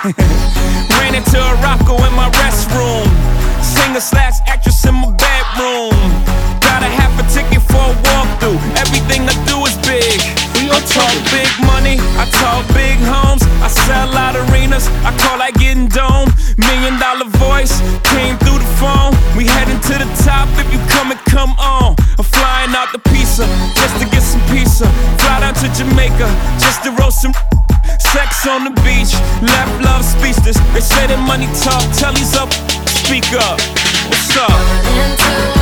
Ran into a Rocco in my restroom. Singer slash actress in my bedroom. Got a half a ticket for a walkthrough. Everything I do is big. I talk big money, I talk big homes. I sell out arenas, I call that getting dome. $1 million voice came through the phone. We heading to the top, if you come and come on. I'm flying out to Pisa, just to get some pizza. Fly down to Jamaica, just to roast some sex on the beach, left love speechless. They say that money talk, tell he's up, speak up. What's up?